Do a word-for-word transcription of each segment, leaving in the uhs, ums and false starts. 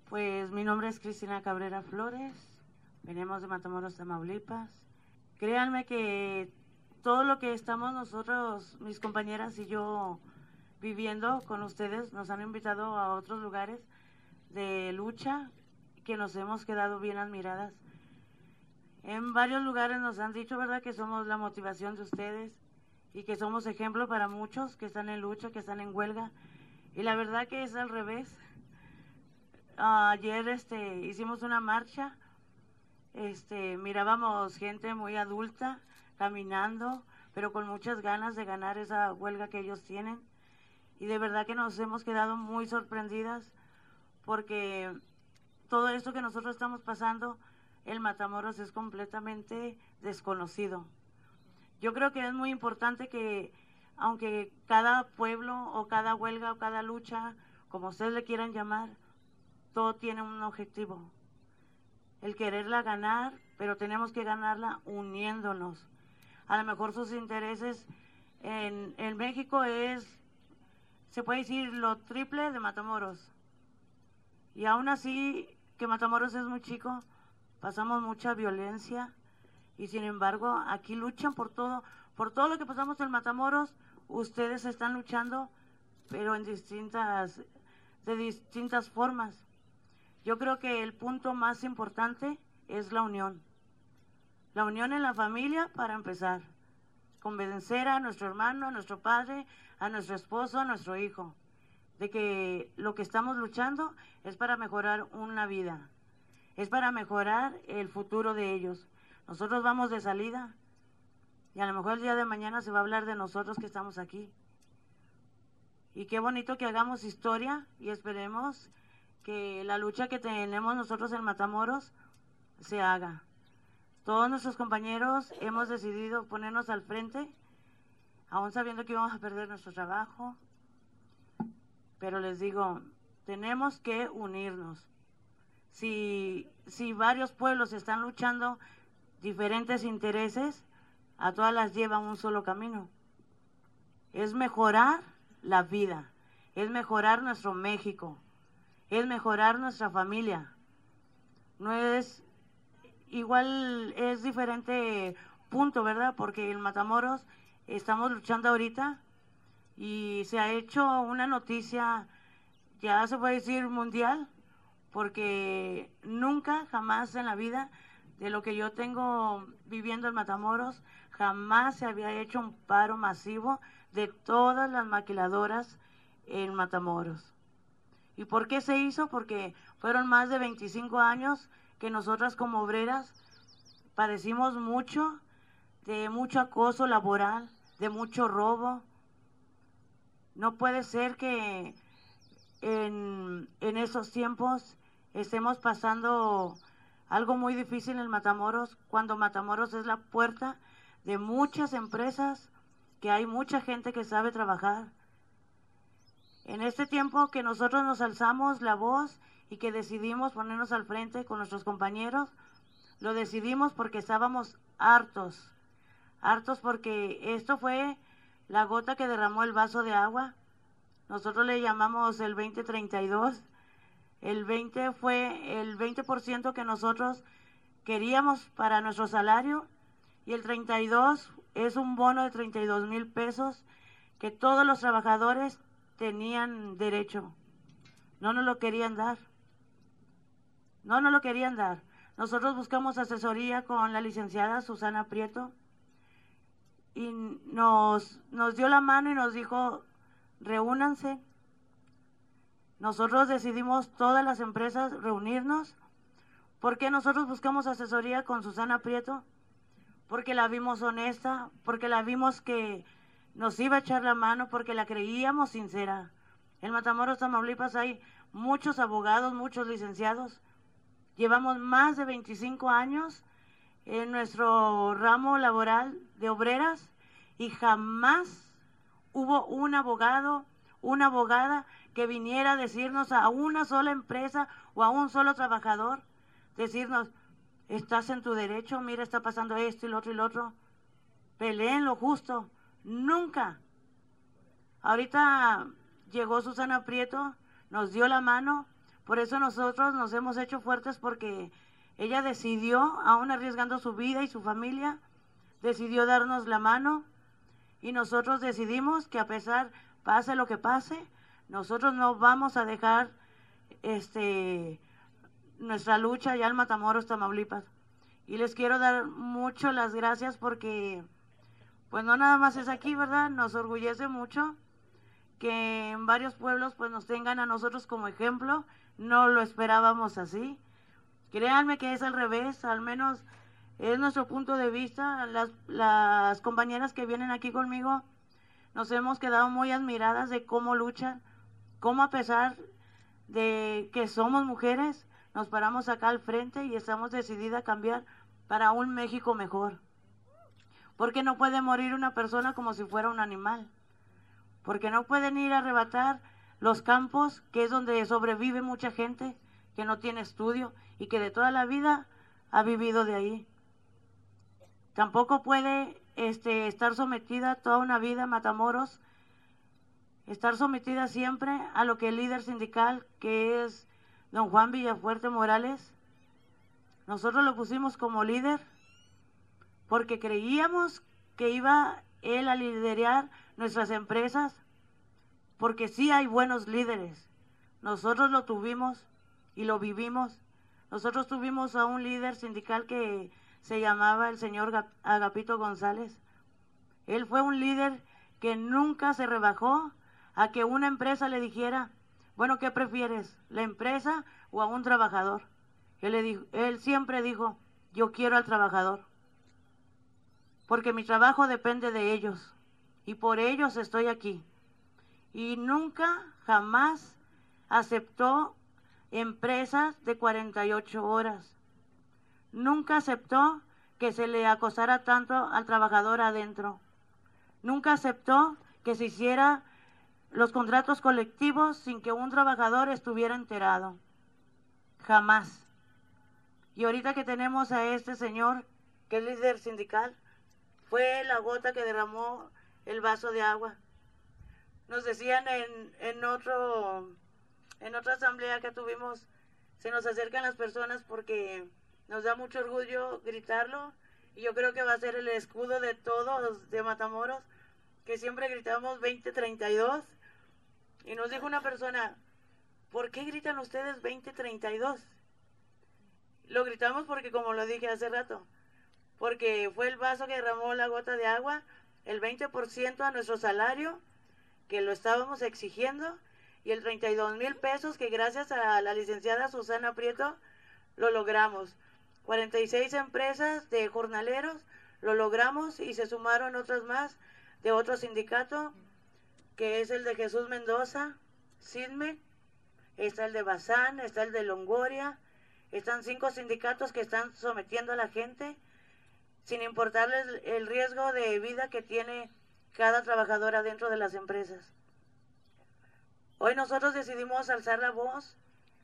Pues mi nombre es Cristina Cabrera Flores, venimos de Matamoros, Tamaulipas. Créanme que todo lo que estamos nosotros, mis compañeras y yo, viviendo con ustedes, nos han invitado a otros lugares de lucha que nos hemos quedado bien admiradas. En varios lugares nos han dicho, ¿verdad?, que somos la motivación de ustedes y que somos ejemplo para muchos que están en lucha, que están en huelga. Y la verdad que es al revés. Ayer este, hicimos una marcha, este, mirábamos gente muy adulta caminando, pero con muchas ganas de ganar esa huelga que ellos tienen. Y de verdad que nos hemos quedado muy sorprendidas porque todo esto que nosotros estamos pasando, el Matamoros es completamente desconocido. Yo creo que es muy importante que, aunque cada pueblo o cada huelga o cada lucha, como ustedes le quieran llamar, todo tiene un objetivo, el quererla ganar, pero tenemos que ganarla uniéndonos. A lo mejor sus intereses en, en México es, se puede decir, lo triple de Matamoros. Y aún así, que Matamoros es muy chico, pasamos mucha violencia y sin embargo aquí luchan por todo, por todo lo que pasamos en Matamoros. Ustedes están luchando, pero en distintas, de distintas formas. Yo creo que el punto más importante es la unión. La unión en la familia, para empezar. Convencer a nuestro hermano, a nuestro padre, a nuestro esposo, a nuestro hijo, de que lo que estamos luchando es para mejorar una vida. Es para mejorar el futuro de ellos. Nosotros vamos de salida y a lo mejor el día de mañana se va a hablar de nosotros que estamos aquí. Y qué bonito que hagamos historia y esperemos que la lucha que tenemos nosotros en Matamoros se haga. Todos nuestros compañeros hemos decidido ponernos al frente, aún sabiendo que íbamos a perder nuestro trabajo, pero les digo, tenemos que unirnos. Si, si varios pueblos están luchando diferentes intereses, a todas las lleva un solo camino. Es mejorar la vida, es mejorar nuestro México, es mejorar nuestra familia. No es igual, es diferente punto, ¿verdad? Porque en Matamoros estamos luchando ahorita y se ha hecho una noticia, ya se puede decir mundial, porque nunca, jamás en la vida de lo que yo tengo viviendo en Matamoros, jamás se había hecho un paro masivo de todas las maquiladoras en Matamoros. ¿Y por qué se hizo? Porque fueron más de veinticinco años que nosotras como obreras padecimos mucho, de mucho acoso laboral, de mucho robo. No puede ser que en, en esos tiempos estemos pasando algo muy difícil en Matamoros, cuando Matamoros es la puerta de muchas empresas, que hay mucha gente que sabe trabajar. En este tiempo que nosotros nos alzamos la voz y que decidimos ponernos al frente con nuestros compañeros, lo decidimos porque estábamos hartos, hartos porque esto fue la gota que derramó el vaso de agua. Nosotros le llamamos el veinte treinta y dos. El veinte fue el veinte por ciento que nosotros queríamos para nuestro salario y el treinta y dos es un bono de treinta y dos mil pesos que todos los trabajadores tenían derecho. No nos lo querían dar. No nos lo querían dar. Nosotros buscamos asesoría con la licenciada Susana Prieto y nos, nos dio la mano y nos dijo, reúnanse. Nosotros decidimos todas las empresas reunirnos. ¿Por qué nosotros buscamos asesoría con Susana Prieto? Porque la vimos honesta, porque la vimos que nos iba a echar la mano, porque la creíamos sincera. En Matamoros, Tamaulipas hay muchos abogados, muchos licenciados. Llevamos más de veinticinco años en nuestro ramo laboral de obreras y jamás hubo un abogado, una abogada que viniera a decirnos a una sola empresa o a un solo trabajador, decirnos, estás en tu derecho, mira, está pasando esto y lo otro y lo otro. Peleen lo justo. Nunca. Ahorita llegó Susana Prieto, nos dio la mano, Por eso nosotros nos hemos hecho fuertes, porque ella decidió, aún arriesgando su vida y su familia, decidió darnos la mano, y nosotros decidimos que a pesar, pase lo que pase, nosotros no vamos a dejar este nuestra lucha allá en Matamoros, Tamaulipas. Y les quiero dar mucho las gracias, porque pues no nada más es aquí, ¿verdad? Nos orgullece mucho que en varios pueblos pues nos tengan a nosotros como ejemplo. No lo esperábamos así. Créanme que es al revés, al menos es nuestro punto de vista. Las, las compañeras que vienen aquí conmigo nos hemos quedado muy admiradas de cómo luchan, cómo a pesar de que somos mujeres, nos paramos acá al frente y estamos decididas a cambiar para un México mejor. Porque no puede morir una persona como si fuera un animal. Porque no pueden ir a arrebatar los campos, que es donde sobrevive mucha gente que no tiene estudio y que de toda la vida ha vivido de ahí. Tampoco puede este, estar sometida toda una vida Matamoros, estar sometida siempre a lo que el líder sindical, que es don Juan Villafuerte Morales. Nosotros lo pusimos como líder porque creíamos que iba él a liderar nuestras empresas, porque sí hay buenos líderes. Nosotros lo tuvimos y lo vivimos. Nosotros tuvimos a un líder sindical que se llamaba el señor Agapito González. Él fue un líder que nunca se rebajó a que una empresa le dijera, bueno, ¿qué prefieres? ¿La empresa o a un trabajador? Él, le dijo, él siempre dijo, yo quiero al trabajador, porque mi trabajo depende de ellos y por ellos estoy aquí. Y nunca, jamás aceptó empresas de cuarenta y ocho horas. Nunca aceptó que se le acosara tanto al trabajador adentro. Nunca aceptó que se hiciera los contratos colectivos sin que un trabajador estuviera enterado. Jamás. Y ahorita que tenemos a este señor, que es líder sindical, fue la gota que derramó el vaso de agua. Nos decían en, en, otro, en otra asamblea que tuvimos, se nos acercan las personas porque nos da mucho orgullo gritarlo, y yo creo que va a ser el escudo de todos de Matamoros, que siempre gritamos veinte treinta y dos, y nos dijo una persona, ¿por qué gritan ustedes veinte treinta y dos? Lo gritamos porque, como lo dije hace rato, porque fue el vaso que derramó la gota de agua, el veinte por ciento a nuestro salario, que lo estábamos exigiendo, y el treinta y dos mil pesos que gracias a la licenciada Susana Prieto lo logramos. cuarenta y seis empresas de jornaleros lo logramos, y se sumaron otras más de otro sindicato, que es el de Jesús Mendoza, SIDME, está el de Bazán, está el de Longoria, están cinco sindicatos que están sometiendo a la gente, sin importarles el riesgo de vida que tiene cada trabajadora dentro de las empresas. Hoy nosotros decidimos alzar la voz,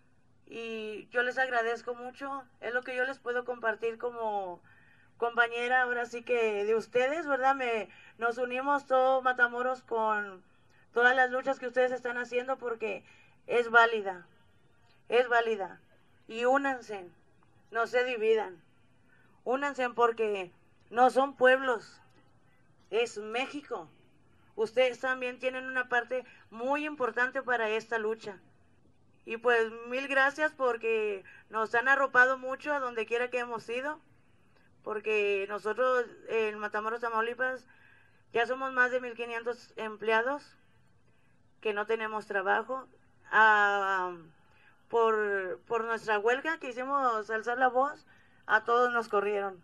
y yo les agradezco mucho. Es lo que yo les puedo compartir como compañera, ahora sí que de ustedes, ¿verdad? Me, nos unimos todos Matamoros con todas las luchas que ustedes están haciendo, porque es válida, es válida. Y únanse, no se dividan, únanse, porque no son pueblos, es México. Ustedes también tienen una parte muy importante para esta lucha. Y pues mil gracias, porque nos han arropado mucho a donde quiera que hemos ido, porque nosotros en Matamoros, Tamaulipas, ya somos más de mil quinientos empleados que no tenemos trabajo. Ah, por, por nuestra huelga que hicimos alzar la voz, a todos nos corrieron.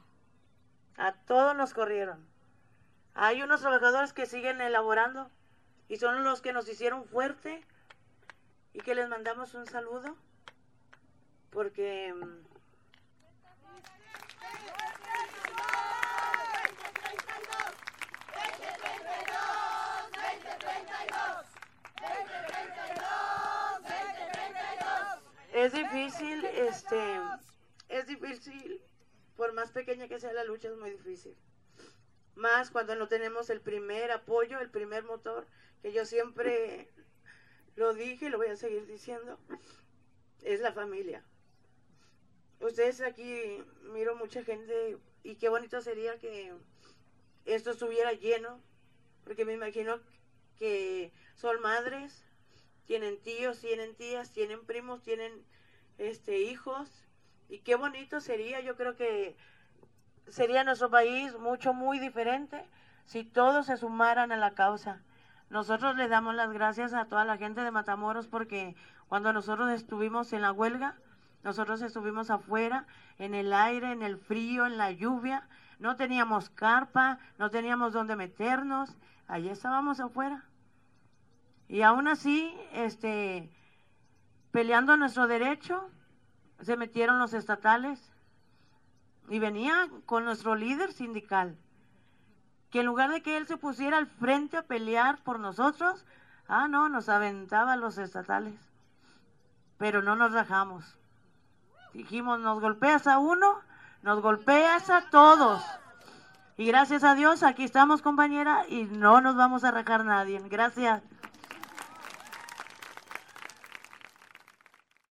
A todos nos corrieron. Hay unos trabajadores que siguen elaborando y son los que nos hicieron fuerte, y que les mandamos un saludo, porque es difícil, este, es difícil, por más pequeña que sea la lucha, es muy difícil. Más cuando no tenemos el primer apoyo, el primer motor, que yo siempre lo dije y lo voy a seguir diciendo. es la familia. Ustedes aquí, miro mucha gente y qué bonito sería que esto estuviera lleno, porque me imagino que son madres, tienen tíos, tienen tías, tienen primos, tienen este hijos, y qué bonito sería. Yo creo que sería nuestro país mucho, muy diferente si todos se sumaran a la causa. Nosotros le damos las gracias a toda la gente de Matamoros porque cuando nosotros estuvimos en la huelga, nosotros estuvimos afuera, en el aire, en el frío, en la lluvia, no teníamos carpa, no teníamos dónde meternos, allí estábamos afuera. Y aún así, este, peleando nuestro derecho, se metieron los estatales y venía con nuestro líder sindical, que en lugar de que él se pusiera al frente a pelear por nosotros, ah no, nos aventaba los estatales, pero no nos rajamos. Dijimos, nos golpeas a uno, nos golpeas a todos. Y gracias a Dios, aquí estamos, compañera, y no nos vamos a rajar nadie. Gracias.